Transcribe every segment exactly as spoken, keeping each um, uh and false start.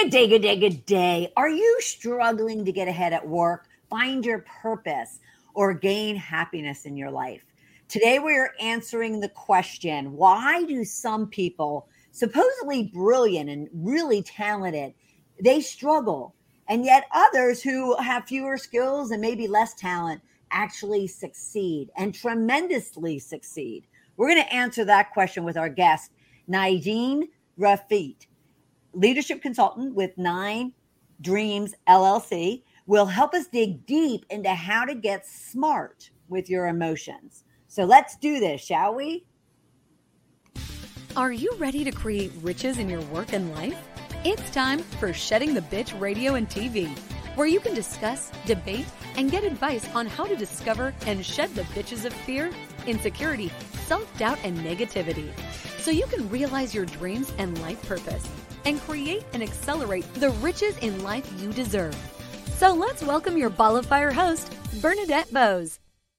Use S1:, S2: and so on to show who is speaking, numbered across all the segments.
S1: Good day, good day, good day. Are you struggling to get ahead at work, find your purpose, or gain happiness in your life? Today, we're answering the question, why do some people, supposedly brilliant and really talented, they struggle, and yet others who have fewer skills and maybe less talent actually succeed and tremendously succeed? We're going to answer that question with our guest, Nadine Rafit, leadership consultant with Nine Dreams L L C, will help us dig deep into how to get smart with your emotions. So let's do this, shall we?
S2: Are you ready to create riches in your work and life? It's time for Shedding the Bitch Radio and T V, where you can discuss, debate, and get advice on how to discover and shed the bitches of fear, insecurity, self-doubt, and negativity, so you can realize your dreams and life purpose and create and accelerate the riches in life you deserve. So let's welcome your Ball of Fire host, Bernadette Bose.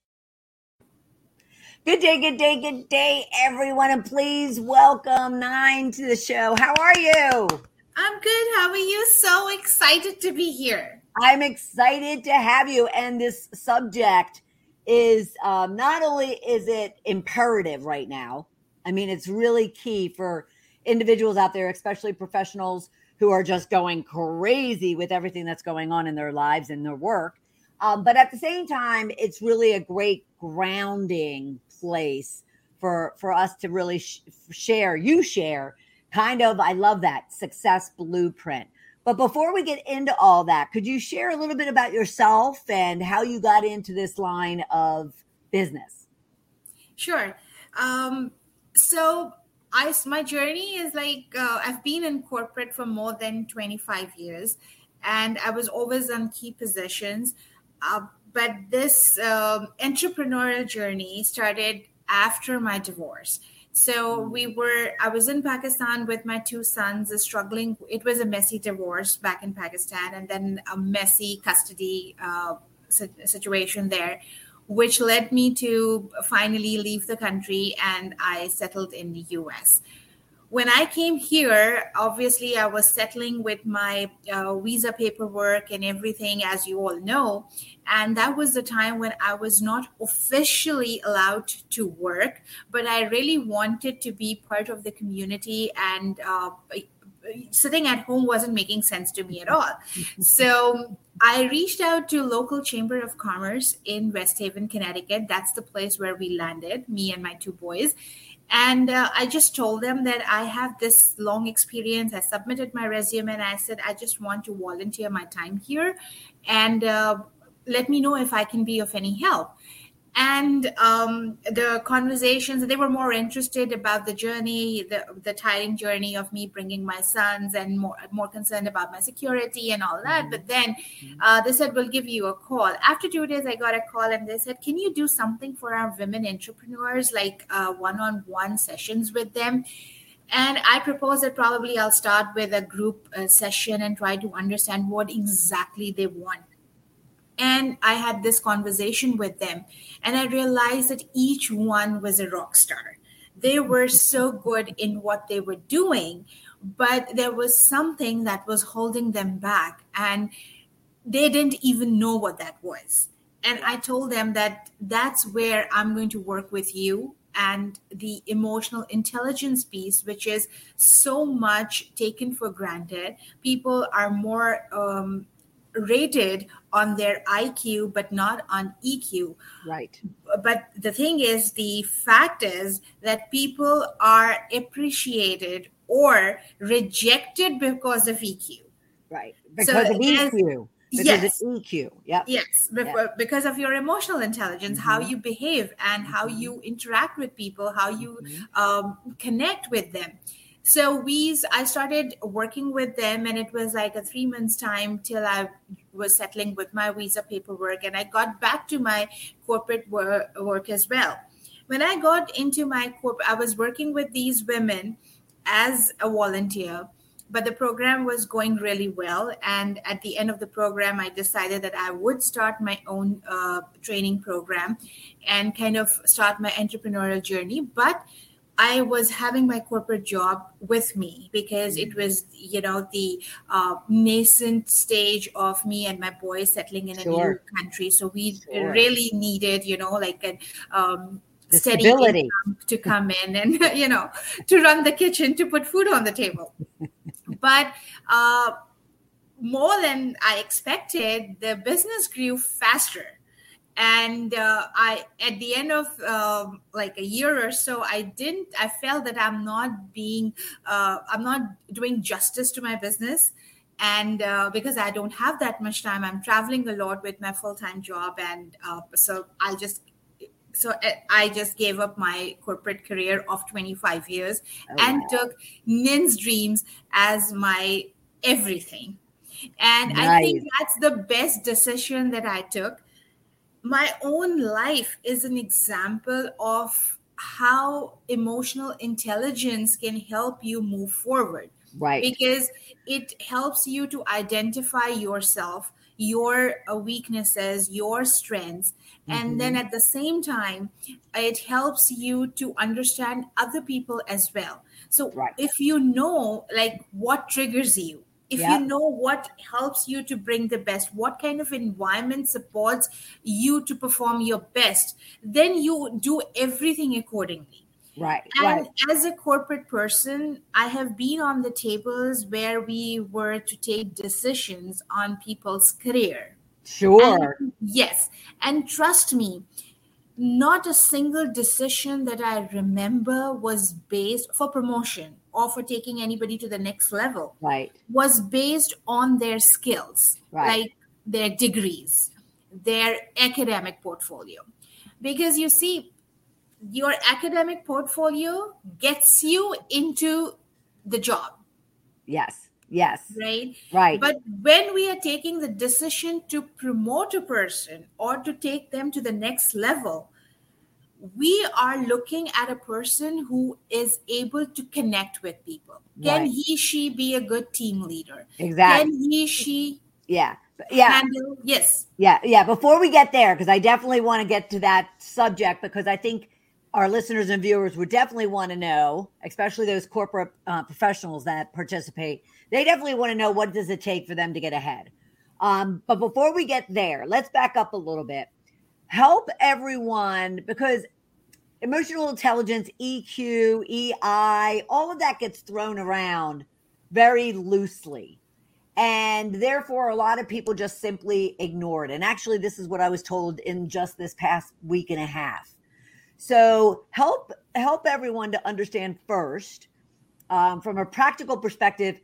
S1: Good day, good day, good day, everyone, and please welcome Nine to the show. How are you?
S3: I'm good. How are you? So excited to be here.
S1: I'm excited to have you, and this subject is um, not only is it imperative right now, I mean, it's really key for individuals out there, especially professionals who are just going crazy with everything that's going on in their lives and their work. Um, but at the same time, it's really a great grounding place for, for us to really sh- share, you share kind of, I love that, success blueprint. But before we get into all that, could you share a little bit about yourself and how you got into this line of business?
S3: Sure. Um, so I, my journey is like, uh, I've been in corporate for more than twenty-five years, and I was always on key positions. Uh, but this um, entrepreneurial journey started after my divorce. So we were, I was in Pakistan with my two sons, uh, struggling. It was a messy divorce back in Pakistan, and then a messy custody uh, situation there, which led me to finally leave the country, and I settled in the U S. When I came here, obviously I was settling with my uh, visa paperwork and everything, as you all know. And that was the time when I was not officially allowed to work, but I really wanted to be part of the community, and uh, sitting at home wasn't making sense to me at all. So I reached out to local Chamber of Commerce in West Haven, Connecticut. That's the place where we landed, me and my two boys. And uh, I just told them that I have this long experience. I submitted my resume and I said, I just want to volunteer my time here, and uh, let me know if I can be of any help. And um, the conversations, they were more interested about the journey, the, the tiring journey of me bringing my sons, and more, more concerned about my security and all that. Mm-hmm. But then uh, they said, we'll give you a call. After two days, I got a call and they said, can you do something for our women entrepreneurs, like uh, one-on-one sessions with them? And I proposed that probably I'll start with a group uh, session and try to understand what exactly they want. And I had this conversation with them, and I realized that each one was a rock star. They were so good in what they were doing, but there was something that was holding them back, and they didn't even know what that was. And I told them that that's where I'm going to work with you, and the emotional intelligence piece, which is so much taken for granted. People are more um, rated on their I Q, but not on E Q.
S1: Right.
S3: But the thing is, the fact is that people are appreciated or rejected because of E Q.
S1: Right. Because so of E Q. Because
S3: yes.
S1: of E Q. Yep.
S3: Yes. Yep. Because of your emotional intelligence, mm-hmm. how you behave and mm-hmm. how you interact with people, how you mm-hmm. um, connect with them. So we, I started working with them, and it was like a three months time till I was settling with my visa paperwork, and I got back to my corporate work, work as well. When I got into my corporate, I was working with these women as a volunteer, but the program was going really well. And at the end of the program, I decided that I would start my own uh, training program and kind of start my entrepreneurial journey. But I was having my corporate job with me because it was, you know, the uh, nascent stage of me and my boys settling in a
S1: Sure.
S3: new country. So we
S1: Sure.
S3: really needed, you know, like a um,
S1: The
S3: steady
S1: stability.
S3: income to come in and, you know, to run the kitchen, to put food on the table. But uh, more than I expected, the business grew faster. And uh, I, at the end of um, like a year or so, I didn't, I felt that I'm not being, uh, I'm not doing justice to my business. And uh, because I don't have that much time, I'm traveling a lot with my full-time job. And uh, so I'll just, so I just gave up my corporate career of twenty-five years
S1: Oh,
S3: and
S1: wow.
S3: took Nin's Dreams as my everything. And I
S1: Nice.
S3: think that's the best decision that I took. My own life is an example of how emotional intelligence can help you move forward.
S1: Right.
S3: Because it helps you to identify yourself, your uh, weaknesses, your strengths. And then
S1: Mhm.
S3: at the same time, it helps you to understand other people as well. So
S1: Right.
S3: if you know, like, what triggers you, if you
S1: Yep.
S3: know what helps you to bring the best, what kind of environment supports you to perform your best, then you do everything accordingly.
S1: Right.
S3: And
S1: Right.
S3: as a corporate person, I have been on the tables where we were to take decisions on people's career.
S1: Sure.
S3: And yes, and trust me, not a single decision that I remember was based for promotion or for taking anybody to the next level
S1: Right.
S3: was based on their skills,
S1: Right.
S3: like their degrees, their academic portfolio. Because you see, your academic portfolio gets you into the job,
S1: Yes. Yes.
S3: right?
S1: Right.
S3: But when we are taking the decision to promote a person or to take them to the next level, we are looking at a person who is able to connect with people. Can
S1: Right.
S3: he, she be a good team leader?
S1: Exactly.
S3: Can he, she
S1: Yeah. Yeah.
S3: handle? Yes.
S1: Yeah. Yeah. Before we get there, because I definitely want to get to that subject, because I think our listeners and viewers would definitely want to know, especially those corporate uh, professionals that participate, they definitely want to know, what does it take for them to get ahead? Um, but before we get there, let's back up a little bit. Help everyone, because emotional intelligence, E Q, E I, all of that gets thrown around very loosely. And therefore, a lot of people just simply ignore it. And actually, this is what I was told in just this past week and a half. So help help everyone to understand first, um, from a practical perspective.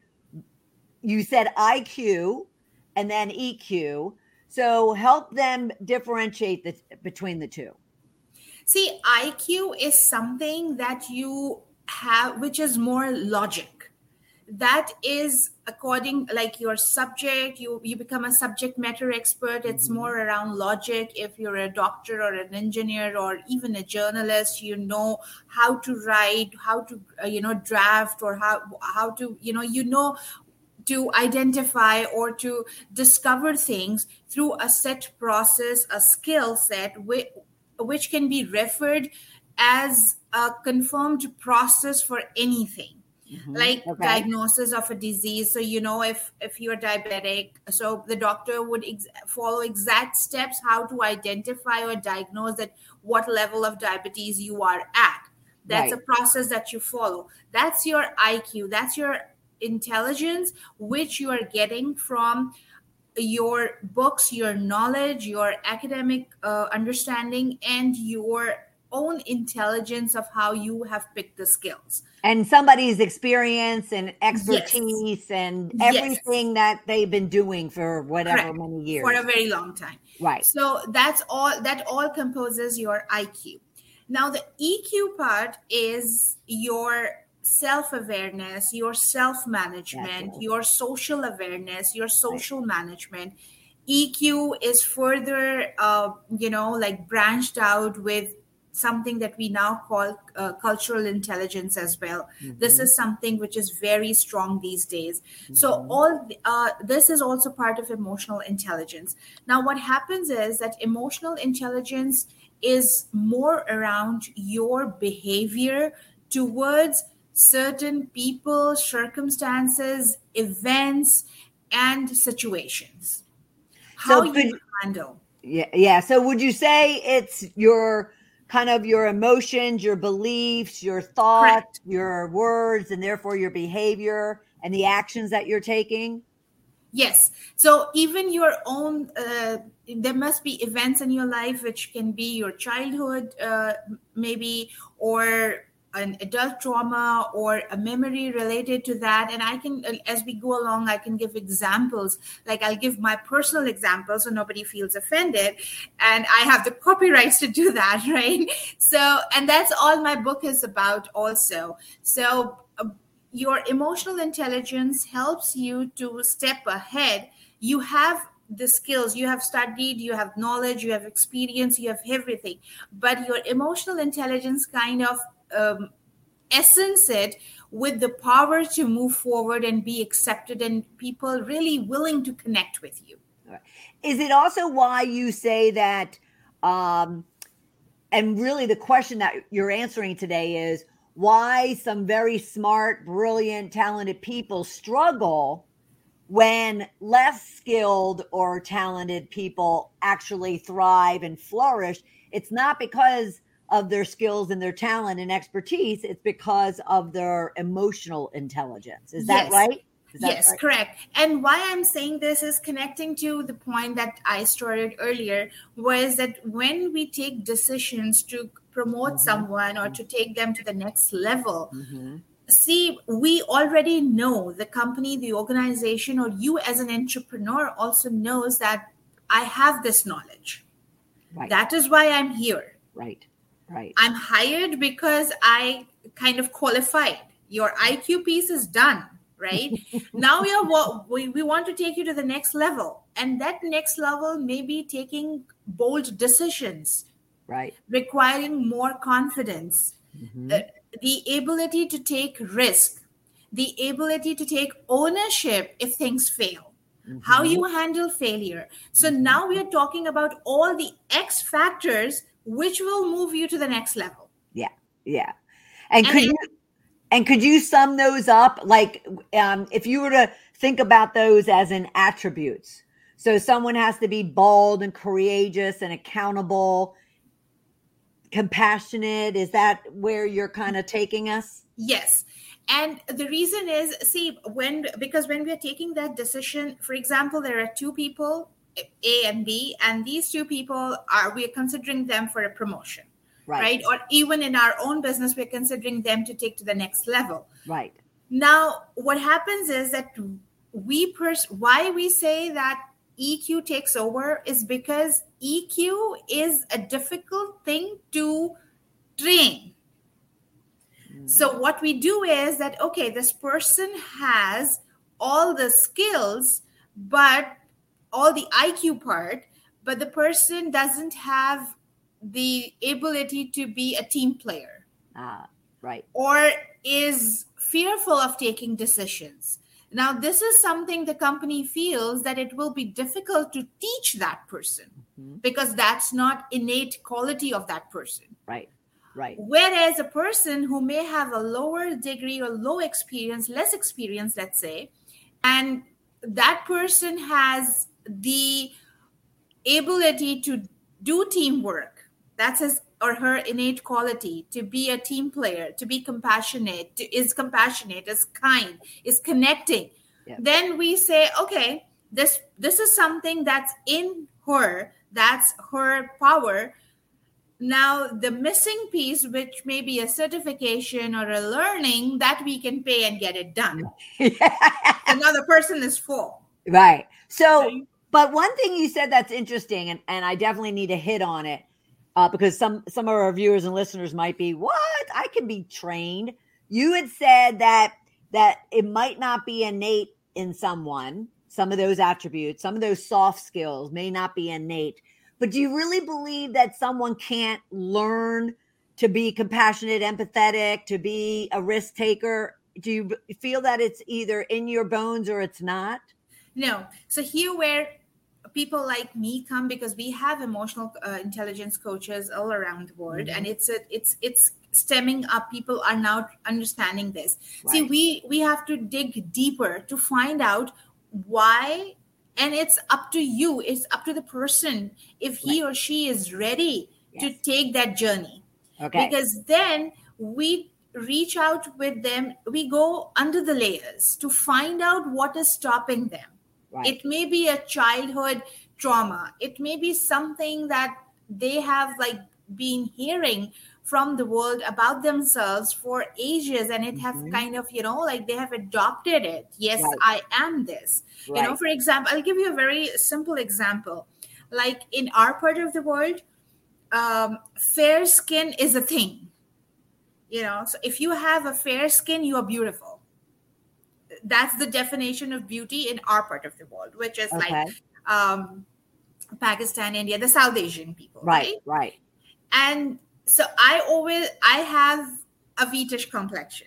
S1: You said I Q and then E Q. So help them differentiate the, between the two.
S3: See, I Q is something that you have, which is more logic. That is according, like, your subject, you, you become a subject matter expert. It's
S1: Mhm.
S3: more around logic. If you're a doctor or an engineer or even a journalist, you know how to write, how to, uh, you know, draft, or how, how to, you know, you know, to identify or to discover things through a set process, a skill set, which, which can be referred as a confirmed process for anything.
S1: Mhm.
S3: Like
S1: Okay.
S3: diagnosis of a disease. So, you know, if if you're diabetic, so the doctor would ex- follow exact steps how to identify or diagnose at what level of diabetes you are at. That's
S1: Right.
S3: a process that you follow. That's your I Q. That's your intelligence, which you are getting from your books, your knowledge, your academic uh, understanding, and your own intelligence of how you have picked the skills.
S1: And somebody's experience and
S3: Yes.
S1: expertise and
S3: Yes.
S1: everything that they've been doing for whatever
S3: Correct.
S1: many years.
S3: For a very long time.
S1: Right.
S3: So that's all, that all composes your I Q. Now the E Q part is your self-awareness, your self-management,
S1: Gotcha.
S3: your social awareness, your social management. E Q is further, uh, you know, like branched out with something that we now call uh, cultural intelligence as well.
S1: Mhm.
S3: This is something which is very strong these days. So
S1: Mhm.
S3: all uh, this is also part of emotional intelligence. Now, what happens is that emotional intelligence is more around your behavior towards certain people, circumstances, events, and situations. How
S1: So
S3: you
S1: could,
S3: handle.
S1: yeah, yeah. So would you say it's your kind of your emotions, your beliefs, your thoughts,
S3: Correct.
S1: your words, and therefore your behavior and the actions that you're taking?
S3: Yes. So even your own, uh, there must be events in your life which can be your childhood, uh, maybe, or an adult trauma or a memory related to that. And I can, as we go along, I can give examples. Like I'll give my personal example so nobody feels offended. And I have the copyrights to do that, right? So, and that's all my book is about also. So, uh, your emotional intelligence helps you to step ahead. You have the skills, you have studied, you have knowledge, you have experience, you have everything. But your emotional intelligence kind of um, essence it with the power to move forward and be accepted and people really willing to connect with you.
S1: Is it also why you say that, um, and really the question that you're answering today is why some very smart, brilliant, talented people struggle when less skilled or talented people actually thrive and flourish? It's not because of their skills and their talent and expertise. It's because of their emotional intelligence. Is that
S3: Yes.
S1: right? Is that
S3: Yes,
S1: right?
S3: correct. And why I'm saying this is connecting to the point that I started earlier, was that when we take decisions to promote
S1: Mhm.
S3: someone or to take them to the next level,
S1: Mm-hmm.
S3: see, we already know the company, the organization, or you as an entrepreneur also knows that I have this knowledge.
S1: Right.
S3: That is why I'm here.
S1: Right. Right.
S3: I'm hired because I kind of qualified. Your I Q piece is done, right? Now we are we, we want to take you to the next level. And that next level may be taking bold decisions,
S1: Right.
S3: requiring more confidence,
S1: Mm-hmm.
S3: uh, the ability to take risk, the ability to take ownership if things fail,
S1: Mm-hmm.
S3: how you handle failure. So
S1: Mm-hmm.
S3: now we are talking about all the X factors which will move you to the next level.
S1: Yeah. Yeah. And,
S3: And
S1: could
S3: then-
S1: you and could you sum those up? Like, um, if you were to think about those as in attributes. So someone has to be bold and courageous and accountable, compassionate. Is that where you're kind of taking us?
S3: Yes. And the reason is, see, when, because when we're taking that decision, for example, there are two people, A and B, and these two people are, we're considering them for a promotion, right? right? Or even in our own business, we're considering them to take to the next level.
S1: Right.
S3: Now, what happens is that we, pers- why we say that E Q takes over is because E Q is a difficult thing to train. So what we do is that, okay, this person has all the skills, but all the I Q part, but the person doesn't have the ability to be a team player.
S1: Ah, right.
S3: Or is fearful of taking decisions. Now, this is something the company feels that it will be difficult to teach that person mm-hmm. because that's not innate quality of that person.
S1: Right. Right.
S3: Whereas a person who may have a lower degree or low experience, less experience, let's say, and that person has the ability to do teamwork, that's his or her innate quality, to be a team player, to be compassionate, to, is compassionate, is kind, is connecting. Yeah. Then we say, okay, this this is something that's in her, that's her power. Now, the missing piece, which may be a certification or a learning, that we can pay and get it done. Another person is full.
S1: Right. So, right. But one thing you said that's interesting, and, and I definitely need to hit on it, uh, because some, some of our viewers and listeners might be, what? I can be trained. You had said that that it might not be innate in someone, some of those attributes, some of those soft skills may not be innate. But do you really believe that someone can't learn to be compassionate, empathetic, to be a risk taker? Do you feel that it's either in your bones or it's not?
S3: No. So here where people like me come, because we have emotional uh, intelligence coaches all around the world, mm-hmm. and it's a, it's it's stemming up. People are now understanding this.
S1: Right.
S3: See, we we have to dig deeper to find out why, and it's up to you. It's up to the person if he or she is ready
S1: Yes.
S3: to take that journey.
S1: Okay.
S3: Because then we reach out with them. We go under the layers to find out what is stopping them.
S1: Right.
S3: It may be a childhood trauma. It may be something that they have like been hearing from the world about themselves for ages, and it have
S1: Mhm.
S3: kind of, you know, like they have adopted it. Yes,
S1: Right.
S3: I am this. You know,
S1: Right.
S3: for example, I'll give you a very simple example. Like in our part of the world, um, fair skin is a thing. You know, so if you have a fair skin, you are beautiful. That's the definition of beauty in our part of the world, which is
S1: Okay.
S3: like um, Pakistan, India, the South Asian people,
S1: Right.
S3: right?
S1: Right.
S3: And so I always, I have a wheatish complexion.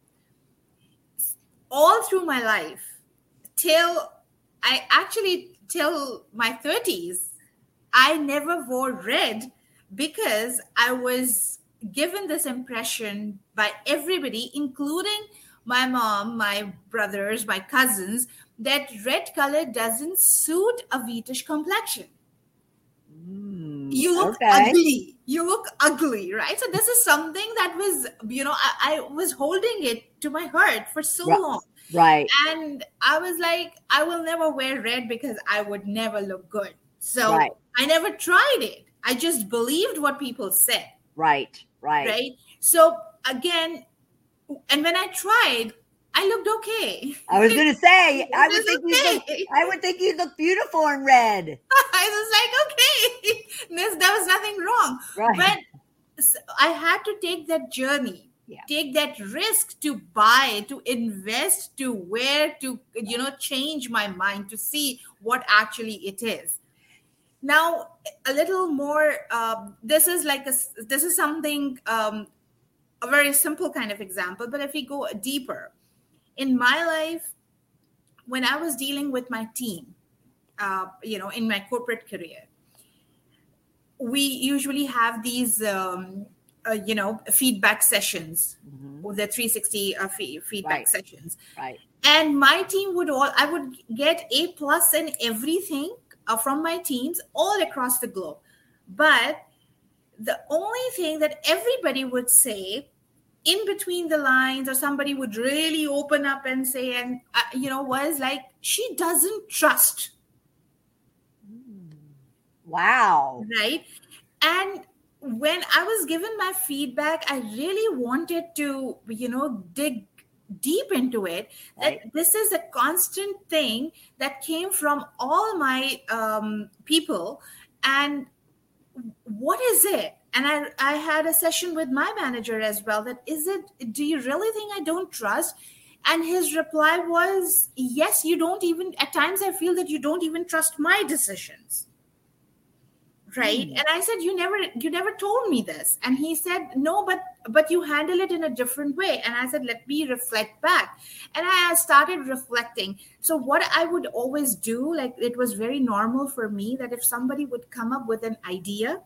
S3: All through my life, till I actually, till my thirties, I never wore red because I was given this impression by everybody, including my mom, my brothers, my cousins, that red color doesn't suit a wheatish complexion.
S1: Mm,
S3: You look
S1: okay.
S3: ugly. You look ugly, right? So this is something that was, you know, I, I was holding it to my heart for so
S1: Right.
S3: long.
S1: Right.
S3: And I was like, I will never wear red because I would never look good. So
S1: Right.
S3: I never tried it. I just believed what people said,
S1: Right. Right.
S3: right? So again, and when I tried, I looked okay.
S1: I was gonna say, I
S3: It
S1: would
S3: was
S1: think you look,
S3: okay.
S1: I would think you look beautiful in red.
S3: I was like, okay, There's, there was nothing wrong.
S1: Right.
S3: But s- I had to take that journey,
S1: Yeah.
S3: take that risk to buy, to invest, to wear, to, you know, change my mind to see what actually it is. Now, a little more, um, this is like, a, s- this is something, um, a very simple kind of example, but if we go deeper, in my life, when I was dealing with my team, uh, you know, in my corporate career, we usually have these, um, uh, you know, feedback sessions,
S1: Mhm.
S3: with the three sixty uh, fee- feedback
S1: Right.
S3: sessions.
S1: Right.
S3: And my team would all, I would get A plus in everything uh, from my teams all across the globe. But the only thing that everybody would say in between the lines, or somebody would really open up and say, and uh, you know, was like, she doesn't trust.
S1: Wow.
S3: Right. And when I was given my feedback, I really wanted to, you know, dig deep into it, that
S1: Right.
S3: this is a constant thing that came from all my um, people. And what is it? And I, I had a session with my manager as well, that is it, do you really think I don't trust? And his reply was, yes, you don't even, at times I feel that you don't even trust my decisions. Right.
S1: Hmm.
S3: And I said, you never, you never told me this. And he said, no, but, but you handle it in a different way. And I said, let me reflect back. And I started reflecting. So what I would always do, like, it was very normal for me that if somebody would come up with an idea,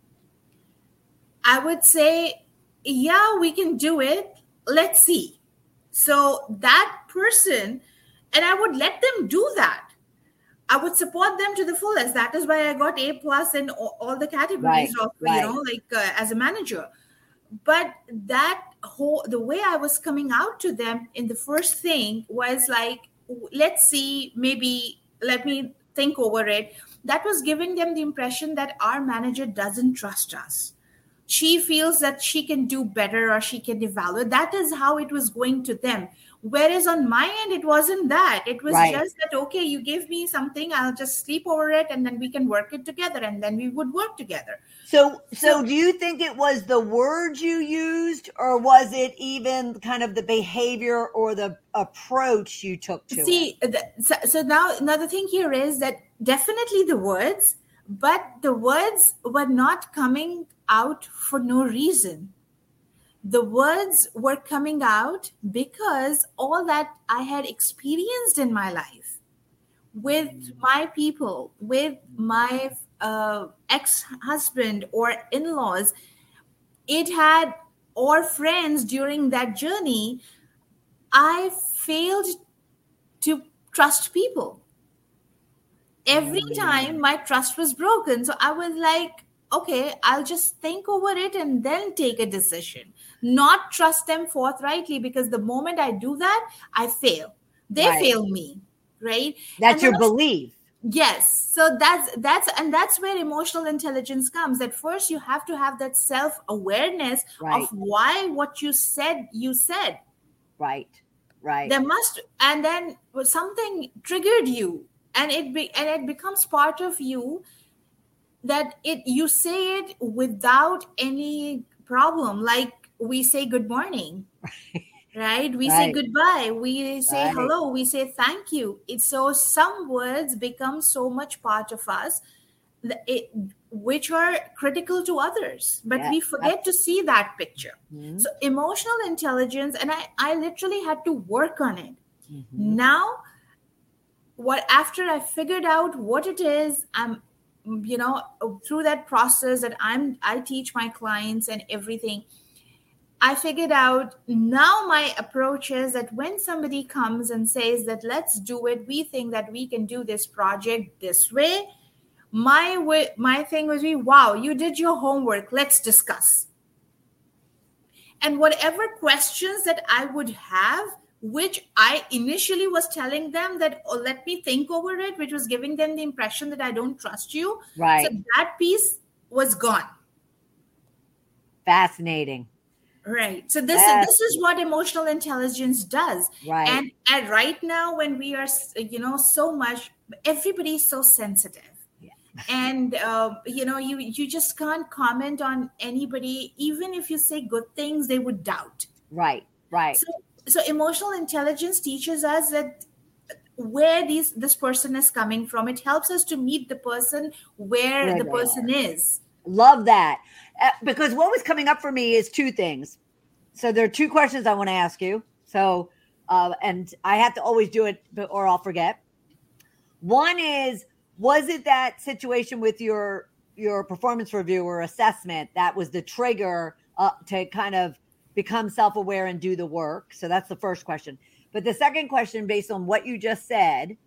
S3: I would say, yeah, we can do it. Let's see. So that person, and I would let them do that. I would support them to the fullest. That is why I got A plus in all, all the categories
S1: Right,
S3: of,
S1: right.
S3: you know, like uh, as a manager. But that whole, the way I was coming out to them in the first thing was like, let's see, maybe let me think over it. That was giving them the impression that our manager doesn't trust us. She feels that she can do better, or she can evaluate. That is how it was going to them. Whereas on my end, it wasn't that. It was
S1: Right.
S3: just that, okay, you give me something, I'll just sleep over it, and then we can work it together, and then we would work together.
S1: So, so
S3: So-
S1: do you think it was the words you used, or was it even kind of the behavior or the approach you took to it?
S3: See, the, so, so now another thing here is that definitely the words, but the words were not coming out for no reason. The words were coming out because all that I had experienced in my life with my people, with my uh, ex-husband or in-laws, it had or friends during that journey, I failed to trust people. Every time my trust was broken. So I was like, okay, I'll just think over it and then take a decision, not trust them forthrightly, because the moment I do that, I fail. They
S1: Right.
S3: fail me, right?
S1: That's
S3: And
S1: your
S3: then I-
S1: belief.
S3: Yes. So that's that's and that's where emotional intelligence comes. At first, you have to have that self-awareness
S1: Right.
S3: of why what you said, you said.
S1: Right. Right.
S3: There must, and then something triggered you, and it be, and it becomes part of you, that it you say it without any problem. Like we say good morning. Right? We say
S1: Right.
S3: goodbye. We say
S1: Right.
S3: hello. We say thank you. It's so some words become so much part of us, that it, which are critical to others, but
S1: Yeah.
S3: we forget to see that picture.
S1: Mhm.
S3: So emotional intelligence, and I, I literally had to work on it.
S1: Mhm.
S3: Now, what after I figured out what it is, I'm, you know, through that process that I'm, I teach my clients and everything. I figured out now my approach is that when somebody comes and says that let's do it, we think that we can do this project this way. My way, my thing was, be, wow, you did your homework. Let's discuss. And whatever questions that I would have, which I initially was telling them that, oh, let me think over it, which was giving them the impression that I don't trust you.
S1: Right.
S3: So that piece was gone.
S1: Fascinating.
S3: Right. So this
S1: Yes.
S3: this is what emotional intelligence does.
S1: Right.
S3: And and right now, when we are, you know, so much, everybody is so sensitive.
S1: Yeah.
S3: And uh, you know, you you just can't comment on anybody. Even if you say good things, they would doubt.
S1: Right. Right.
S3: So so emotional intelligence teaches us that where these this person is coming from. It helps us to meet the person where
S1: Where
S3: the
S1: they
S3: person is.
S1: Love that. Uh, because what was coming up for me is two things. So there are two questions I want to ask you. So, uh, and I have to always do it or I'll forget. One is, was it that situation with your, your performance review or assessment that was the trigger uh, to kind of become self-aware and do the work? So that's the first question. But the second question, based on what you just said,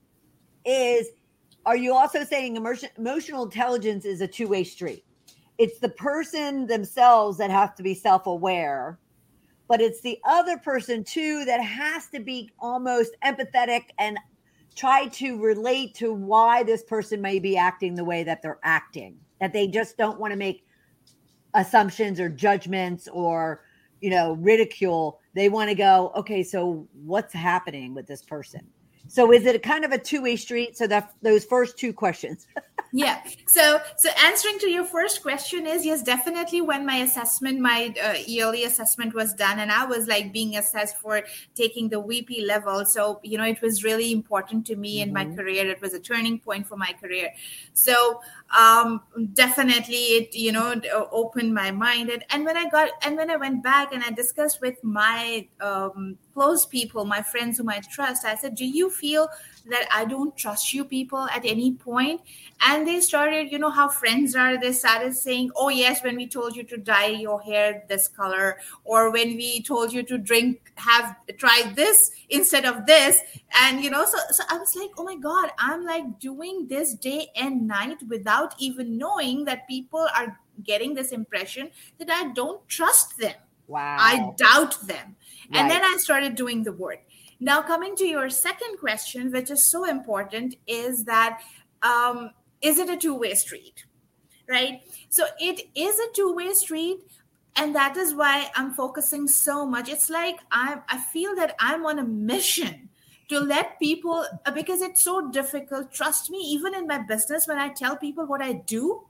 S1: is, are you also saying emotion, emotional intelligence is a two-way street? It's the person themselves that have to be self-aware, but it's the other person too that has to be almost empathetic and try to relate to why this person may be acting the way that they're acting, that they just don't want to make assumptions or judgments or, you know, ridicule. They want to go, okay, so what's happening with this person? So is it a kind of a two-way street? So that those first two questions.
S3: Yeah. So, so answering to your first question is yes, definitely. When my assessment, my uh, yearly assessment was done, and I was like being assessed for taking the V P level. So, you know, it was really important to me mm-hmm. in my career. It was a turning point for my career. So, um, definitely it, you know, opened my mind. And, and when I got, and when I went back and I discussed with my um, close people, my friends whom I trust, I said, do you feel that I don't trust you people at any point? And they started, you know how friends are, they started saying, oh yes, when we told you to dye your hair this color, or when we told you to drink, have try this instead of this. And, you know, so, so I was like, oh my God, I'm like doing this day and night without even knowing that people are getting this impression that I don't trust them.
S1: Wow.
S3: I doubt them.
S1: Right.
S3: And then I started doing the work. Now, coming to your second question, which is so important, is that, um, is it a two-way street, right? So it is a two-way street, and that is why I'm focusing so much. It's like I I feel that I'm on a mission to let people, because it's so difficult. Trust me, even in my business, when I tell people what I do,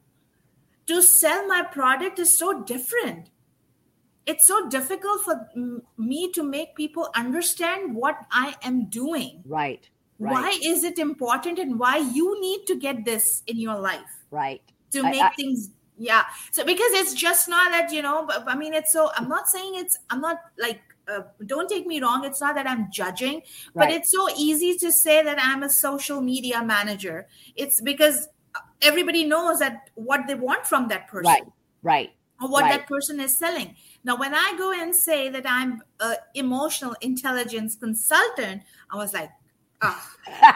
S3: to sell my product is so different. It's so difficult for m- me to make people understand what I am doing.
S1: Right. Right.
S3: Why is it important, and why you need to get this in your life?
S1: Right.
S3: To
S1: I,
S3: make
S1: I,
S3: things, yeah. So because it's just not that, you know, but, I mean, it's so, I'm not saying it's, I'm not like, uh, don't take me wrong. It's not that I'm judging,
S1: right.
S3: but it's so easy to say that I'm a social media manager. It's because everybody knows that what they want from that person.
S1: Right. Right.
S3: Or what
S1: right.
S3: that person is selling. Now, when I go and say that I'm an emotional intelligence consultant, I was like, ah,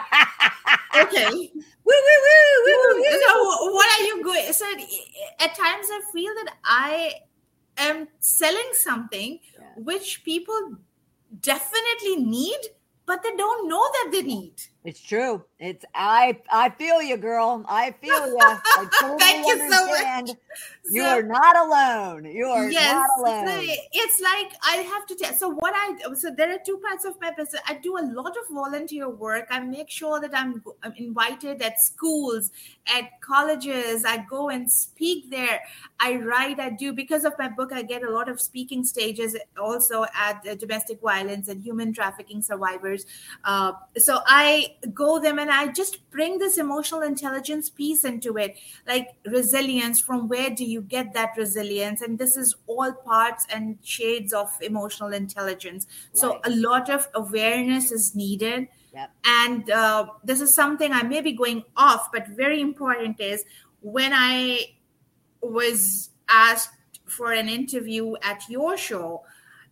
S3: oh, okay.
S1: Woo, woo, woo, woo, woo.
S3: So what are you going? So at times I feel that I am selling something yeah. which people definitely need, but they don't know that they need.
S1: It's true. It's I I feel you, girl. I feel you. I totally
S3: Thank you
S1: understand.
S3: so much.
S1: You
S3: So,
S1: are not alone. You are
S3: yes,
S1: not alone.
S3: So it's like I have to tell. So what I so there are two parts of my business. I do a lot of volunteer work. I make sure that I'm, I'm invited at schools, at colleges. I go and speak there. I write. I do because of my book. I get a lot of speaking stages also at uh, domestic violence and human trafficking survivors. Uh, so I go them and I just bring this emotional intelligence piece into it, like resilience. From where do you get that resilience? And this is all parts and shades of emotional intelligence. So
S1: Right.
S3: a lot of awareness is needed.
S1: Yep.
S3: And uh, this is something I may be going off, but very important is when I was asked for an interview at your show,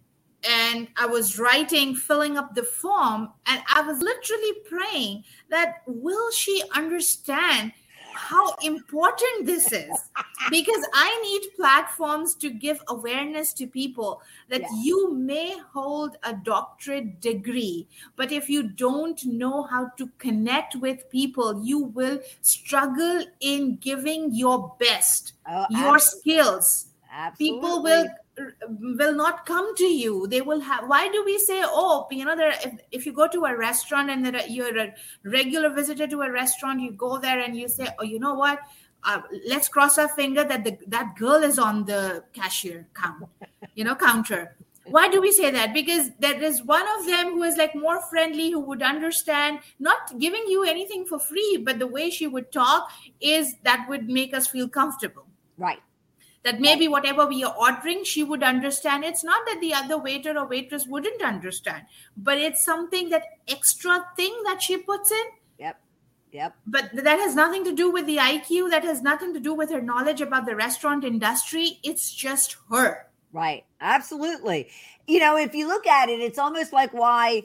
S3: and I was writing, filling up the form, and I was literally praying that will she understand how important this is? Because I need platforms to give awareness to people that
S1: Yeah.
S3: you may hold a doctorate degree, but if you don't know how to connect with people, you will struggle in giving your best,
S1: Oh,
S3: your
S1: absolutely.
S3: skills.
S1: Absolutely.
S3: People will will not come to you. They will have, why do we say, oh, you know, there, if, if you go to a restaurant and there are, you're a regular visitor to a restaurant, you go there and you say, oh, you know what, uh, let's cross our finger that the, that girl is on the cashier count, you know, counter. Why do we say that? Because there is one of them who is like more friendly, who would understand, not giving you anything for free, but the way she would talk is that would make us feel comfortable.
S1: Right.
S3: That maybe whatever we are ordering, she would understand. It's not that the other waiter or waitress wouldn't understand, but it's something, that extra thing that she puts in.
S1: Yep. Yep.
S3: But that has nothing to do with the I Q. That has nothing to do with her knowledge about the restaurant industry. It's just her.
S1: Right. Absolutely. You know, if you look at it, it's almost like why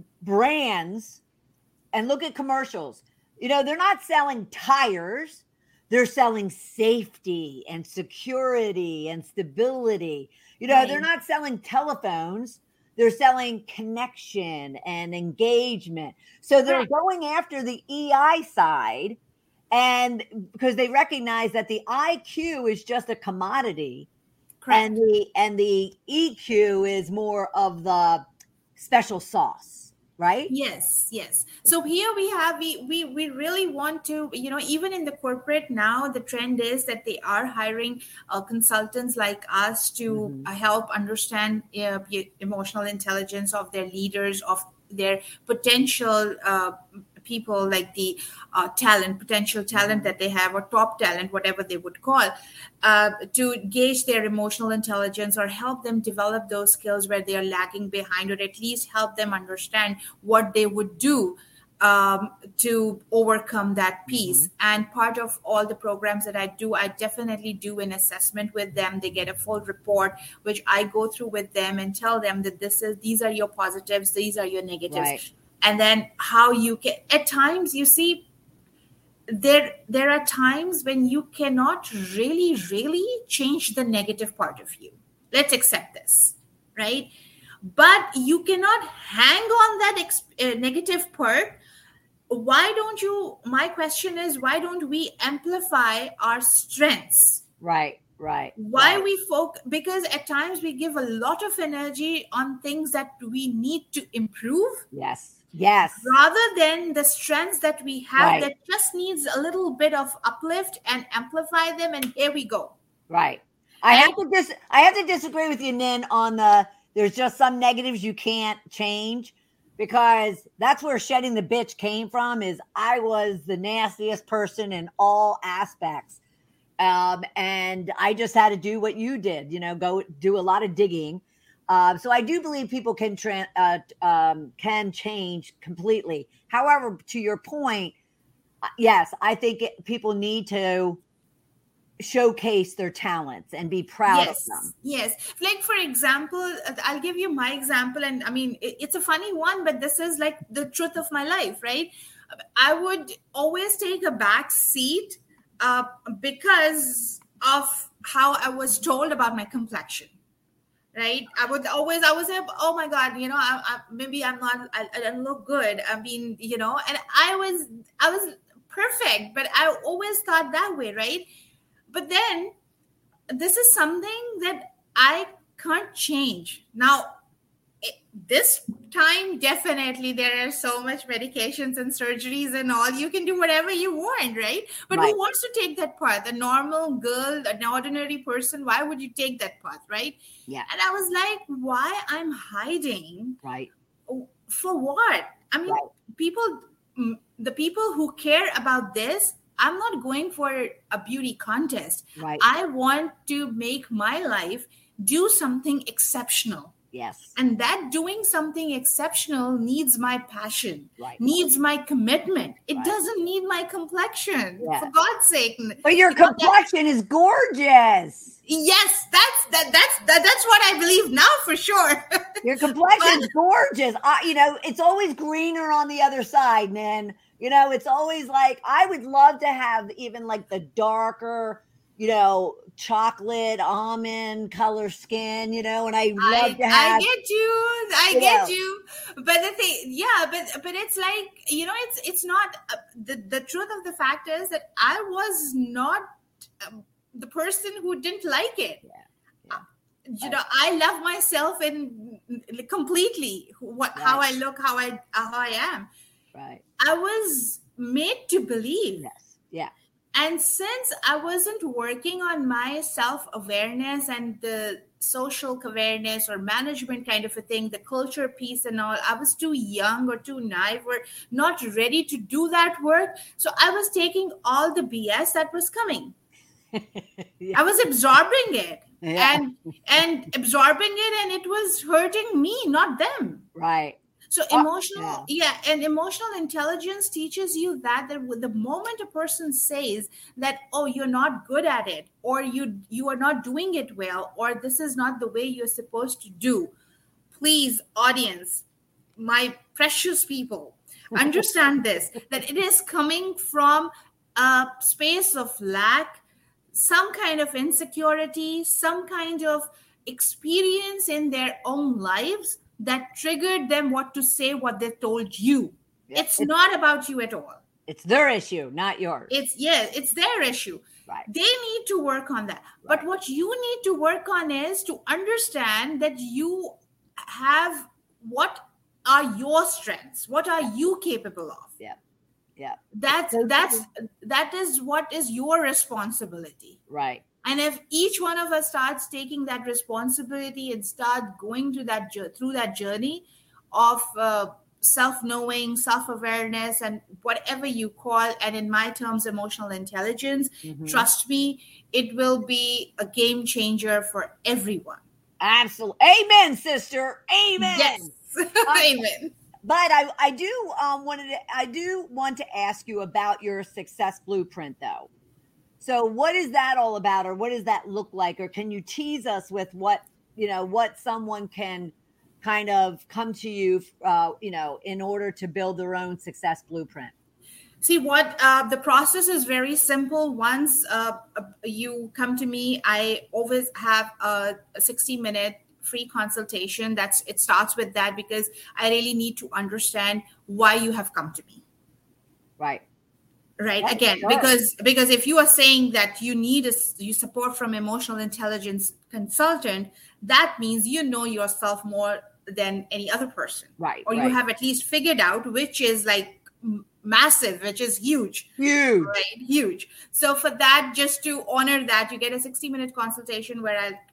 S1: brands, and look at commercials, you know, they're not selling tires. They're selling safety and security and stability. You know,
S3: Right.
S1: They're not selling telephones. They're selling connection and engagement. So they're
S3: Right.
S1: going after the E I side, and because they recognize that the I Q is just a commodity.
S3: Correct.
S1: And the and the E Q is more of the special sauce, right?
S3: Yes, yes. So here we have, we, we we really want to, you know, even in the corporate now, the trend is that they are hiring uh, consultants like us to
S1: Mhm.
S3: uh, help understand uh, emotional intelligence of their leaders, of their potential uh, people, like the uh, talent, potential talent that they have, or top talent, whatever they would call, uh, to gauge their emotional intelligence or help them develop those skills where they are lagging behind, or at least help them understand what they would do um, to overcome that piece. And part of all the programs that I do, I definitely do an assessment with them. They get a full report, which I go through with them and tell them that this is, these are your positives, these are your negatives.
S1: Right.
S3: And then how you can, at times, you see, there there are times when you cannot really, really change the negative part of you. Let's accept this, right? But you cannot hang on that ex- uh, negative part. Why don't you, my question is, why don't we amplify our strengths?
S1: Right, right.
S3: Why
S1: right.
S3: we focus, because at times we give a lot of energy on things that we need to improve.
S1: Yes. Yes.
S3: Rather than the strengths that we have
S1: Right.
S3: that just needs a little bit of uplift, and amplify them, and here we go.
S1: Right. I
S3: And-
S1: have to dis- I have to disagree with you, Nin, on the there's just some negatives you can't change, because that's where shedding the bitch came from. Is I was the nastiest person in all aspects. Um, and I just had to do what you did, you know, go do a lot of digging. Uh, so I do believe people can tra- uh, um, can change completely. However, to your point, yes, I think it, people need to showcase their talents and be proud
S3: yes,
S1: of them.
S3: Yes. Like, for example, I'll give you my example. And I mean, it's a funny one, but this is like the truth of my life, right? I would always take a back seat uh, because of how I was told about my complexion. Right. I would always, I was like, oh my God, you know, I, I, maybe I'm not, I, I don't look good. I mean, you know, and I was, I was perfect, but I always thought that way. Right. But then this is something that I can't change. Now, it, this time, definitely there are so much medications and surgeries and all. You can do whatever you want, right? But right. Who wants to take that path? A normal girl, an ordinary person, why would you take that path, right?
S1: Yeah.
S3: And I was like, why I'm hiding?
S1: Right.
S3: For what? I mean, right. people, the people who care about this, I'm not going for a beauty contest.
S1: Right.
S3: I want to make my life do something exceptional.
S1: Yes.
S3: And that doing something exceptional needs my passion,
S1: right.
S3: needs my commitment. It
S1: right.
S3: doesn't need my complexion, yes. for God's sake.
S1: But your you complexion know, that, is gorgeous.
S3: Yes, that's that that's that, that's what I believe now for sure.
S1: Your complexion is gorgeous. I, you know, it's always greener on the other side, man. You know, it's always like, I would love to have even like the darker, you know, chocolate, almond color skin, you know, and I love
S3: I,
S1: to have.
S3: I get you. I
S1: you
S3: get
S1: know.
S3: you. But the thing, yeah, but but it's like, you know, it's it's not, uh, the, the truth of the fact is that I was not um, the person who didn't like it.
S1: Yeah. yeah.
S3: Uh, you know, I love myself in completely what right. how I look, how I how I am.
S1: Right.
S3: I was made to believe.
S1: Yes. Yeah.
S3: And since I wasn't working on my self-awareness and the social awareness or management kind of a thing, the culture piece and all, I was too young or too naive or not ready to do that work. So I was taking all the B S that was coming. yeah. I was absorbing it yeah. and and absorbing it, and it was hurting me, not them.
S1: Right.
S3: So emotional, yeah. yeah, and emotional intelligence teaches you that, that the moment a person says that, oh, you're not good at it, or you you are not doing it well, or this is not the way you're supposed to do, please, audience, my precious people, understand this, that it is coming from a space of lack, some kind of insecurity, some kind of experience in their own lives that triggered them what to say, what they told you. Yeah, it's, it's not about you at all.
S1: It's their issue, not yours.
S3: It's yeah, it's their issue.
S1: Right.
S3: They need to work on that. Right. But what you need to work on is to understand that you have, what are your strengths? What are you capable of?
S1: Yeah. Yeah.
S3: That's so that's true. That is what is your responsibility.
S1: Right.
S3: And if each one of us starts taking that responsibility and start going to that through that journey of uh, self-knowing, self-awareness, and whatever you call, and in my terms, emotional intelligence, mm-hmm. trust me, it will be a game changer for everyone.
S1: Absolutely. Amen, sister. Amen.
S3: Yes. Amen.
S1: But I, I do um, wanted to, I do want to ask you about your success blueprint, though. So what is that all about, or what does that look like? Or can you tease us with what, you know, what someone can kind of come to you, uh, you know, in order to build their own success blueprint?
S3: See, what uh, the process is very simple. Once uh, you come to me, I always have a sixty minute free consultation. That's it starts with that, because I really need to understand why you have come to me.
S1: Right.
S3: Right.
S1: That's
S3: Again,
S1: sure.
S3: because because if you are saying that you need a, you support from emotional intelligence consultant, that means you know yourself more than any other person.
S1: Right.
S3: Or
S1: right.
S3: you have at least figured out, which is like massive, which is huge.
S1: Huge.
S3: Right. Huge. So for that, just to honor that, you get a sixty minute consultation where I'll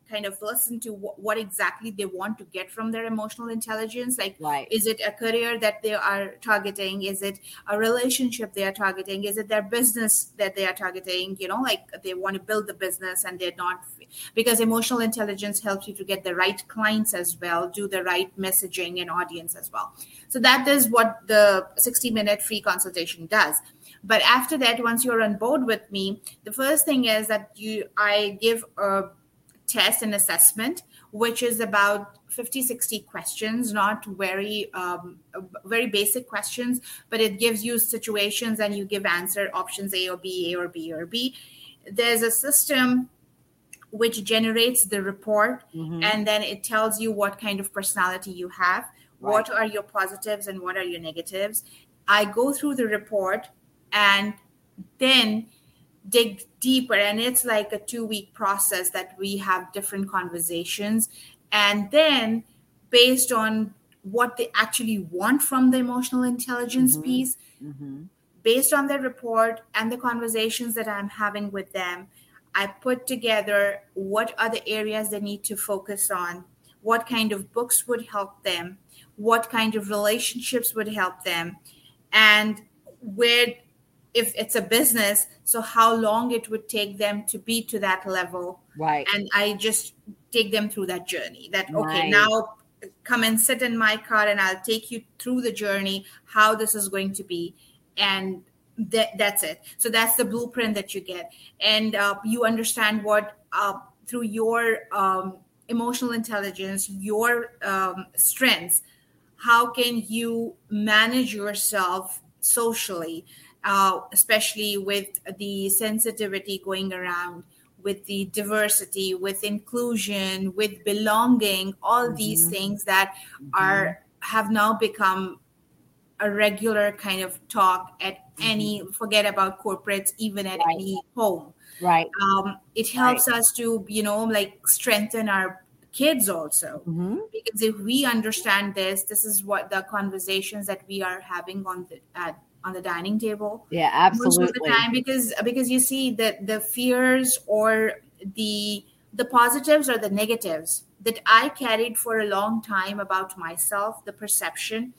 S3: kind of listen to wh- what exactly they want to get from their emotional intelligence. Like,
S1: right.
S3: is it a career that they are targeting? Is it a relationship they are targeting? Is it their business that they are targeting? You know, like they want to build the business and they're not, because emotional intelligence helps you to get the right clients as well, do the right messaging and audience as well. So that is what the sixty minute free consultation does. But after that, once you're on board with me, the first thing is that you, I give a test and assessment, which is about fifty, sixty questions, not very, um, very basic questions, but it gives you situations and you give answer options A or B, A or B or B. There's a system which generates the report, mm-hmm. and then it tells you what kind of personality you have, right. what are your positives and what are your negatives. I go through the report and then dig deeper. And it's like a two-week process that we have different conversations. And then based on what they actually want from the emotional intelligence mm-hmm. piece, mm-hmm. based on the report and the conversations that I'm having with them, I put together what are the areas they need to focus on, what kind of books would help them, what kind of relationships would help them, and where, if it's a business, so how long it would take them to be to that level.
S1: Right.
S3: And I just take them through that journey that,
S1: Right.
S3: okay, now come and sit in my car and I'll take you through the journey, how this is going to be. And that, that's it. So that's the blueprint that you get. And uh, you understand what, uh, through your um, emotional intelligence, your um, strengths, how can you manage yourself socially, uh, especially with the sensitivity going around, with the diversity, with inclusion, with belonging, all mm-hmm. these things that mm-hmm. are have now become a regular kind of talk at mm-hmm. any, forget about corporates, even at right. any home.
S1: Right.
S3: Um, it helps
S1: right.
S3: us to, you know, like strengthen our kids also, mm-hmm. because if we understand this, this is what the conversations that we are having on the at on the dining table.
S1: Yeah, absolutely.
S3: Most of the time, because because you see that the fears or the the positives or the negatives that I carried for a long time about myself, the perception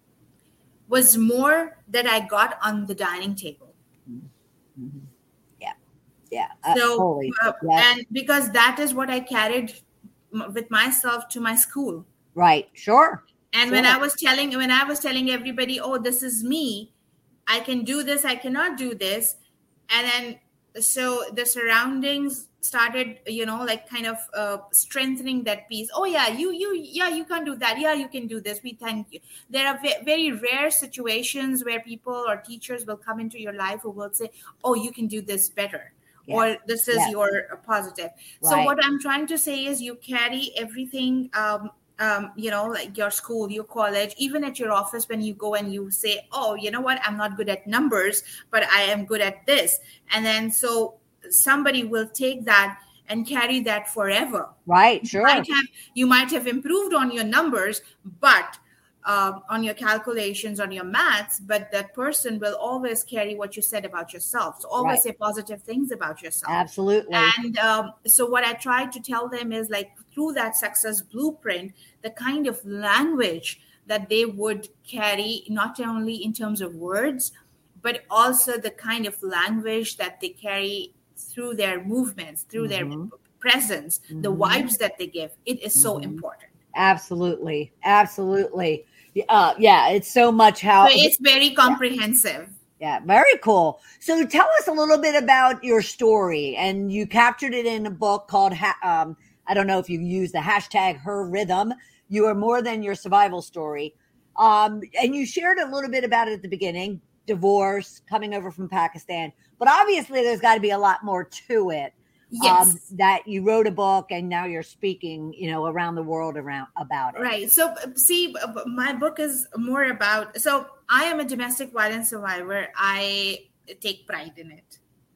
S3: was more that I got on the dining table.
S1: Mm-hmm. Yeah, yeah.
S3: So, totally. uh, yeah. and because that is what I carried with myself to my school.
S1: Right. Sure.
S3: And
S1: sure.
S3: when I was telling, when I was telling everybody, oh, this is me, I can do this, I cannot do this. And then, so the surroundings started, you know, like kind of uh, strengthening that piece. Oh yeah, you, you, yeah, you can do that. Yeah, you can do this. We thank you. There are v- very rare situations where people or teachers will come into your life who will say, oh, you can do this better. Yes. Or this is yes. your uh, positive. Right. So what I'm trying to say is you carry everything, um, um, you know, like your school, your college, even at your office, when you go and you say, oh, you know what, I'm not good at numbers, but I am good at this. And then so somebody will take that and carry that forever.
S1: Right, sure.
S3: You might have, you might have improved on your numbers, but Uh, on your calculations, on your maths, but that person will always carry what you said about yourself. So always right. say positive things about yourself.
S1: Absolutely.
S3: And um, so what I try to tell them is, like, through that success blueprint, the kind of language that they would carry, not only in terms of words, but also the kind of language that they carry through their movements, through mm-hmm. their presence, mm-hmm. the vibes that they give. It is mm-hmm. so important.
S1: Absolutely. Absolutely. Uh, yeah, it's so much how
S3: so it's very comprehensive.
S1: Yeah. yeah, very cool. So tell us a little bit about your story, and you captured it in a book called, ha- um, I don't know if you use the hashtag Her Rhythm. You are more than your survival story. Um, and you shared a little bit about it at the beginning, divorce, coming over from Pakistan, but obviously there's got to be a lot more to it.
S3: Yes.
S1: Um, that you wrote a book and now you're speaking, you know, around the world around about it.
S3: Right. So see, my book is more about, so I am a domestic violence survivor. I take pride in it.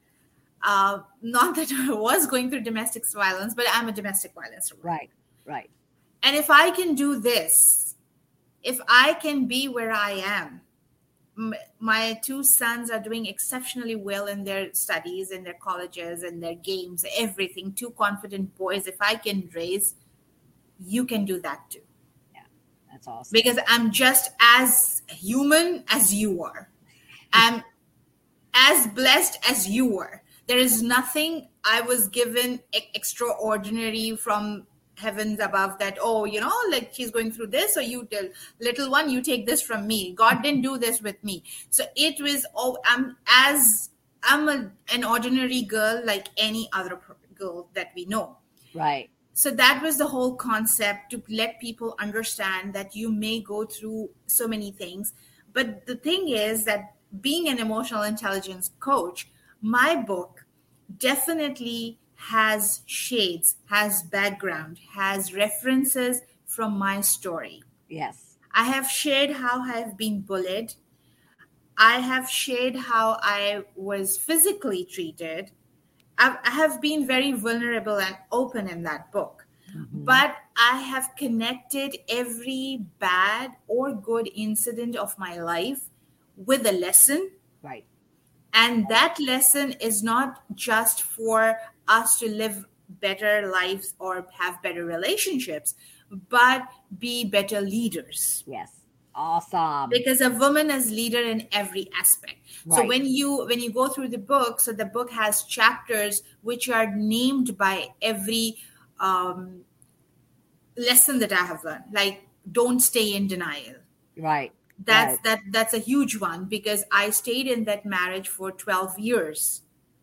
S3: Uh, not that I was going through domestic violence, but I'm a domestic violence survivor.
S1: Right. Right.
S3: And if I can do this, if I can be where I am, m- my two sons are doing exceptionally well in their studies, in their colleges, in their games, everything. Two confident boys. If I can raise, you can do that too.
S1: Yeah, that's awesome.
S3: Because I'm just as human as you are. I'm as blessed as you are. There is nothing I was given e- extraordinary from heavens above that, oh, you know, like she's going through this, so you tell little one, you take this from me. God didn't do this with me. So it was, oh, I'm as, I'm a, an ordinary girl like any other girl that we know.
S1: Right.
S3: So that was the whole concept, to let people understand that you may go through so many things. But the thing is that being an emotional intelligence coach, my book definitely has shades, has background, has references from my story.
S1: Yes.
S3: I have shared how I have been bullied. I have shared how I was physically treated. I've, I have been very vulnerable and open in that book. Mm-hmm. But I have connected every bad or good incident of my life with a lesson.
S1: Right.
S3: And that lesson is not just for us to live better lives or have better relationships, but be better leaders.
S1: Yes. Awesome.
S3: Because a woman is leader in every aspect. Right. So when you when you go through the book, so the book has chapters which are named by every um, lesson that I have learned. Like, don't stay in denial.
S1: Right.
S3: That's
S1: right.
S3: that that's a huge one, because I stayed in that marriage for twelve years.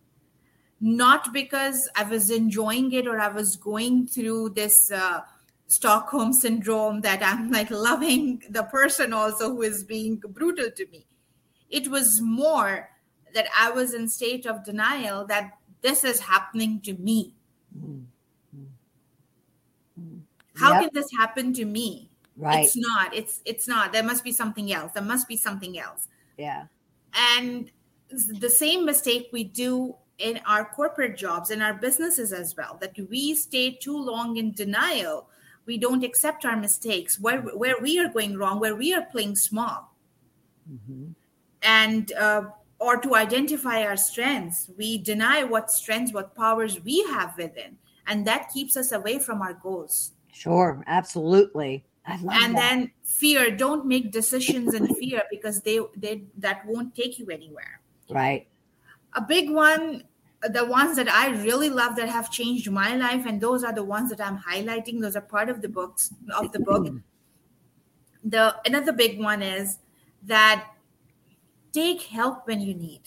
S3: Not because I was enjoying it or I was going through this uh, Stockholm syndrome that I'm like loving the person also who is being brutal to me. It was more that I was in state of denial that this is happening to me. Mm-hmm. How yep. can this happen to me?
S1: Right.
S3: It's not. It's it's not. There must be something else. There must be something else.
S1: Yeah.
S3: And the same mistake we do in our corporate jobs, in our businesses as well, that we stay too long in denial. We don't accept our mistakes, where where we are going wrong, where we are playing small. Mm-hmm. And uh, or to identify our strengths, we deny what strengths, what powers we have within. And that keeps us away from our goals.
S1: Sure, absolutely. I love
S3: and
S1: that.
S3: Then fear, don't make decisions in fear, because they, they that won't take you anywhere.
S1: Right.
S3: A big one, the ones that I really love that have changed my life, and those are the ones that I'm highlighting. Those are part of the books of the book. The another big one is that take help when you need.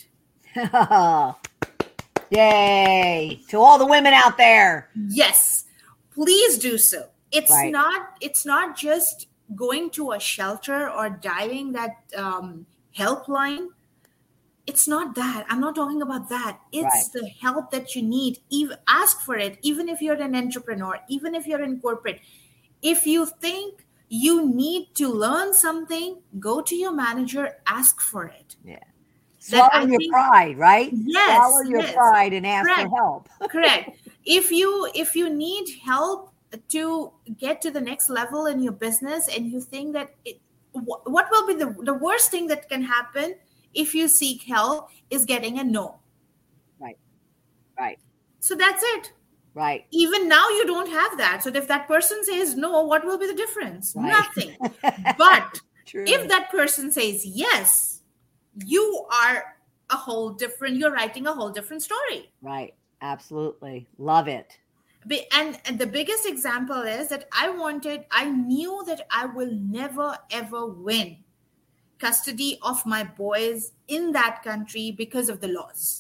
S1: Yay. To all the women out there.
S3: Yes, please do so. It's
S1: right.
S3: not it's not just going to a shelter or dialing that um, helpline. It's not that. I'm not talking about that. It's right. the help that you need. Even ask for it, even if you're an entrepreneur, even if you're in corporate. If you think you need to learn something, go to your manager, ask for it.
S1: Yeah. Swallow your think, pride, right?
S3: Yes.
S1: Swallow your
S3: yes.
S1: pride and ask
S3: Correct.
S1: for help.
S3: Correct. If you if you need help to get to the next level in your business, and you think that it, what will be the, the worst thing that can happen if you seek help is getting a no.
S1: Right. Right.
S3: So that's it.
S1: Right.
S3: Even now you don't have that. So if that person says no, what will be the difference?
S1: Right.
S3: Nothing. But
S1: True.
S3: If that person says yes, you are a whole different, you're writing a whole different story.
S1: Right. Absolutely. Love it.
S3: And, and the biggest example is that I wanted, I knew that I will never, ever win custody of my boys in that country because of the laws.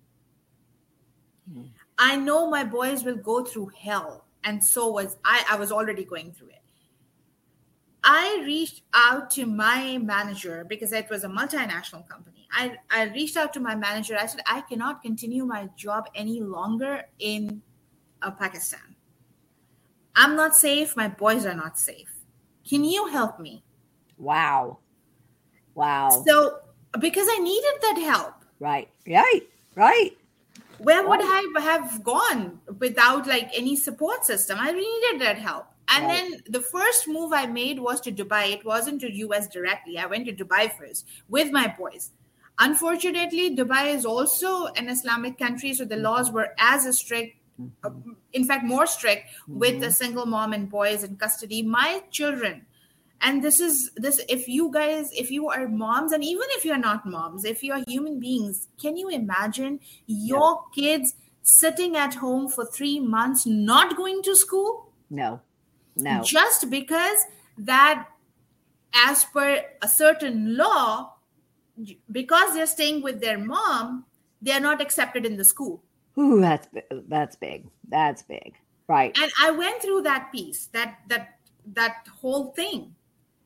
S3: Hmm. I know my boys will go through hell. And so was I, I was already going through it. I reached out to my manager because it was a multinational company. I, I reached out to my manager. I said, I cannot continue my job any longer in uh, Pakistan. I'm not safe. My boys are not safe. Can you help me?
S1: Wow. Wow.
S3: So, because I needed that help.
S1: Right. Right. Right.
S3: Where would I have gone without like any support system? I needed that help. And
S1: Right.
S3: then the first move I made was to Dubai. It wasn't to U S directly. I went to Dubai first with my boys. Unfortunately, Dubai is also an Islamic country, so the laws were as strict, uh, in fact, more strict with
S1: Mhm.
S3: a single mom and boys in custody. My children, and this is this, if you guys, if you are moms, and even if you're not moms, if you're human beings, can you imagine your kids sitting at home for three months not going to school?
S1: No, no.
S3: Just because that, as per a certain law, because they're staying with their mom, they're not accepted in the school.
S1: Ooh, that's bi- that's big. That's big. Right.
S3: And I went through that piece, that that that whole thing.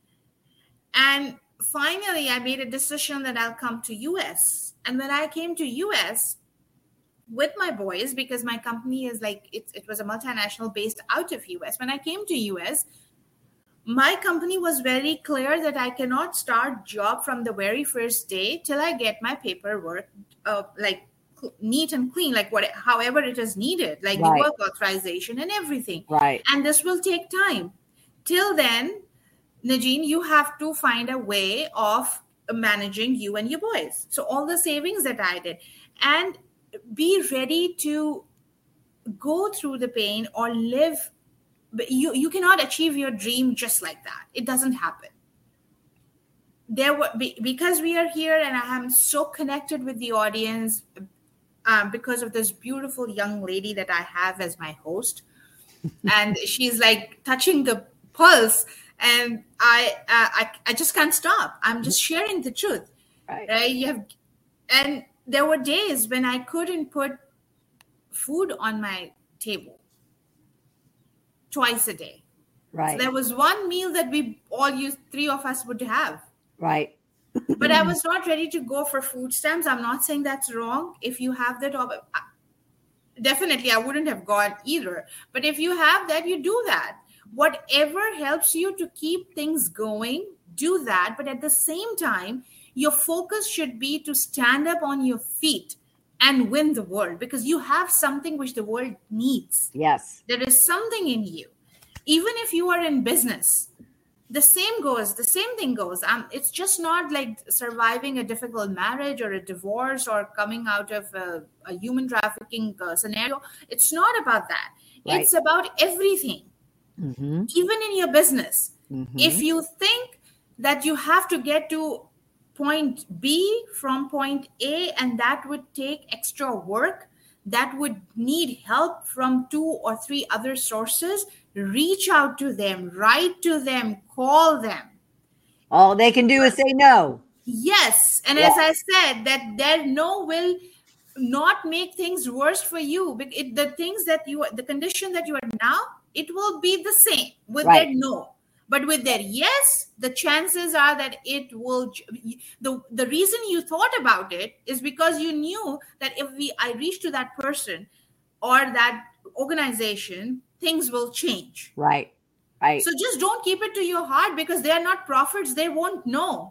S3: And finally, I made a decision that I'll come to U S. And when I came to U S with my boys, because my company is like, it, it was a multinational based out of U S. When I came to U S, my company was very clear that I cannot start job from the very first day till I get my paperwork uh, like neat and clean, like what, however it is needed, like
S1: Right.
S3: the work authorization and everything.
S1: Right.
S3: And this will take time. Till then, Najeen, you have to find a way of managing you and your boys. So all the savings that I did, and be ready to go through the pain or live. But you, you cannot achieve your dream just like that. It doesn't happen. There were, because we are here, and I am so connected with the audience um, because of this beautiful young lady that I have as my host, and she's like touching the pulse, and I, uh, I, I just can't stop. I'm just sharing the truth,
S1: Right.
S3: right? You have, and there were days when I couldn't put food on my table twice a day.
S1: Right.
S3: So there was one meal that we all used, three of us would have.
S1: Right.
S3: But I was not ready to go for food stamps. I'm not saying that's wrong. If you have that, definitely I wouldn't have gone either. But if you have that, you do that. Whatever helps you to keep things going, do that. But at the same time, your focus should be to stand up on your feet and win the world, because you have something which the world needs.
S1: Yes.
S3: There is something in you. Even if you are in business, the same goes, the same thing goes. Um, it's just not like surviving a difficult marriage or a divorce or coming out of a, a human trafficking uh, scenario. It's not about that.
S1: Right.
S3: It's about everything,
S1: Mm-hmm.
S3: even in your business.
S1: Mm-hmm.
S3: If you think that you have to get to point B from point A, and that would take extra work, that would need help from two or three other sources, reach out to them, write to them, call them.
S1: All they can do is say no.
S3: Yes. And
S1: Yeah.
S3: as I said, that their no will not make things worse for you. But it, the things that you, the condition that you are now, it will be the same with
S1: Right.
S3: their no. But with their yes, the chances are that it will. The, the reason you thought about it is because you knew that if we I reach to that person or that organization, things will change.
S1: Right. Right.
S3: So just don't keep it to your heart, because they are not prophets. They won't know.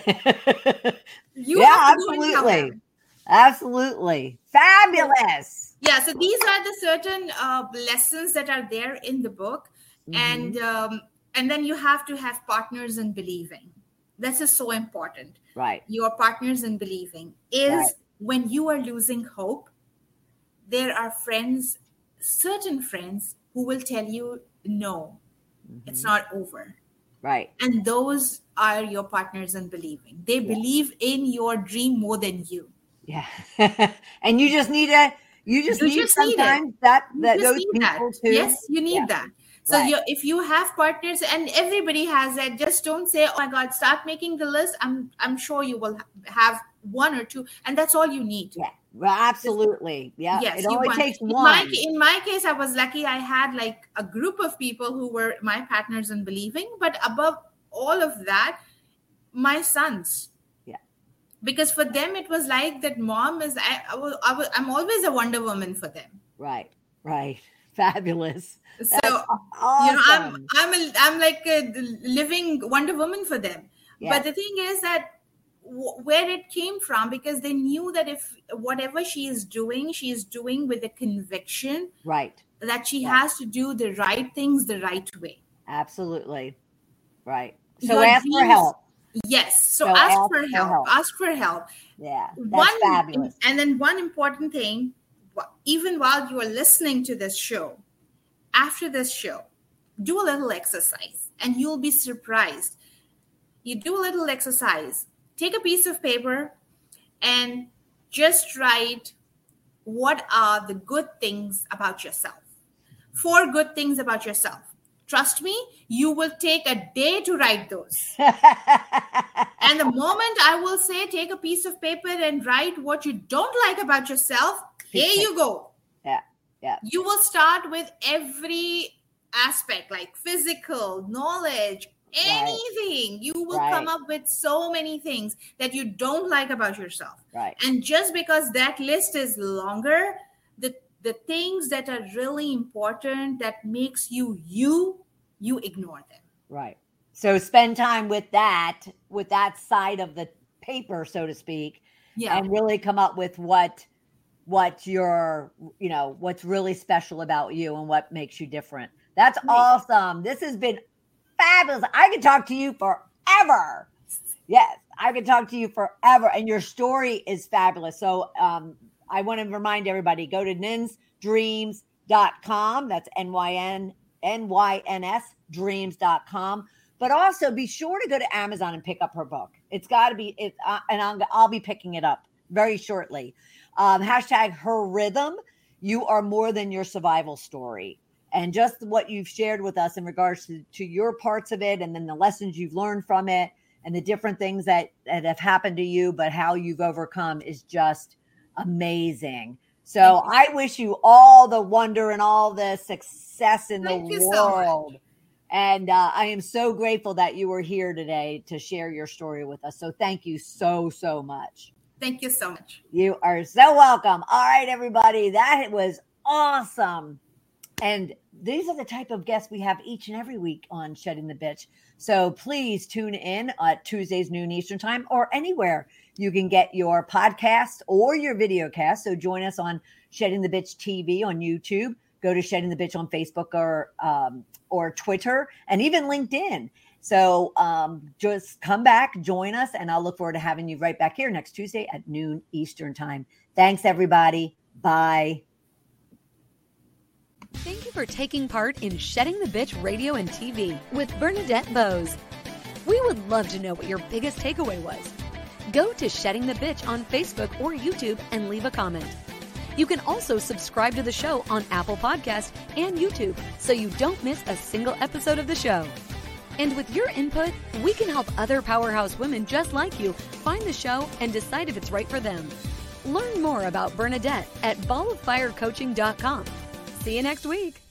S3: You
S1: yeah,
S3: have to go and tell
S1: absolutely.
S3: them.
S1: Absolutely. Fabulous.
S3: Yeah, so these are the certain uh, lessons that are there in the book.
S1: Mhm.
S3: And um, and then you have to have partners in believing. This is so important.
S1: Right.
S3: Your partners in believing is
S1: Right.
S3: when you are losing hope, there are friends, certain friends who will tell you, no, it's not over.
S1: Right.
S3: And those are your partners in believing. They
S1: Yeah.
S3: believe in your dream more than you.
S1: Yeah. And you just need a you just
S3: You
S1: need
S3: just need it.
S1: sometimes that
S3: You
S1: that
S3: just
S1: those
S3: need that.
S1: people too.
S3: Yes, you need
S1: Yeah.
S3: that. So
S1: Right.
S3: you, if you have partners, and everybody has that, just don't say, "Oh my God, start making the list." I'm I'm sure you will have one or two, and that's all you need.
S1: Yeah. Well, absolutely. Yeah.
S3: Yes,
S1: it
S3: you
S1: only
S3: want-
S1: takes
S3: in
S1: one.
S3: my, in my case, I was lucky. I had like a group of people who were my partners in believing, but above all of that, my sons.
S1: Yeah.
S3: Because for them, it was like that mom is, I, I, was, I was, I'm always a Wonder Woman for them.
S1: Right. Right. Fabulous.
S3: So,
S1: That's awesome.
S3: you know, I'm, I'm, a, I'm like a living Wonder Woman for them.
S1: Yeah.
S3: But the thing is that w- where it came from, because they knew that if whatever she is doing, she is doing with a conviction,
S1: right,
S3: that she
S1: right.
S3: has to do the right things the right way.
S1: Absolutely. Right. So
S3: Your
S1: ask
S3: dreams,
S1: for help.
S3: Yes. So,
S1: so
S3: ask,
S1: ask
S3: for,
S1: for
S3: help.
S1: help.
S3: Ask for help.
S1: Yeah. That's
S3: one,
S1: fabulous.
S3: And then one important thing, even while you are listening to this show, after this show, do a little exercise and you'll be surprised. You do a little exercise. Take a piece of paper and just write what are the good things about yourself. Four good things about yourself. Trust me, you will take a day to write those. And the moment I will say, take a piece of paper and write what you don't like about yourself, here you go.
S1: Yeah, yeah.
S3: You will start with every aspect, like physical, knowledge, anything. Right. You will right. come up with so many things that you don't like about yourself.
S1: Right.
S3: And just because that list is longer, the the things that are really important, that makes you you, you ignore them.
S1: Right. So spend time with that, with that side of the paper, so to speak,
S3: yeah.
S1: and really come up with what, what your, you know, what's really special about you and what makes you different. That's right. Awesome. This has been fabulous. I could talk to you forever. Yes, I could talk to you forever. And your story is fabulous. So um, I want to remind everybody, go to nyns dreams dot com. That's N Y N N Y N S dreams dot com. But also be sure to go to Amazon and pick up her book. It's got to be, it, uh, and I'll, I'll be picking it up very shortly. Um, hashtag Her Rhythm. You are more than your survival story. And just what you've shared with us in regards to, to your parts of it, and then the lessons you've learned from it, and the different things that, that have happened to you, but how you've overcome is just amazing. So I wish you all the wonder and all the success in
S3: Thank
S1: the
S3: you
S1: world.
S3: So much.
S1: And uh, I am so grateful that you were here today to share your story with us. So thank you so, so much.
S3: Thank you so much.
S1: You are so welcome. All right, everybody. That was awesome. And these are the type of guests we have each and every week on Shedding the Bitch. So please tune in at Tuesdays, noon Eastern time, or anywhere you can get your podcast or your video cast. So join us on Shedding the Bitch T V on YouTube. Go to Shedding the Bitch on Facebook or um, or Twitter, and even LinkedIn. So um, just come back, join us, and I'll look forward to having you right back here next Tuesday at noon Eastern time. Thanks, everybody. Bye.
S2: Thank you for taking part in Shedding the Bitch Radio and T V with Bernadette Bose. We would love to know what your biggest takeaway was. Go to Shedding the Bitch on Facebook or YouTube and leave a comment. You can also subscribe to the show on Apple Podcasts and YouTube so you don't miss a single episode of the show. And with your input, we can help other powerhouse women just like you find the show and decide if it's right for them. Learn more about Bernadette at ball of fire coaching dot com. See you next week.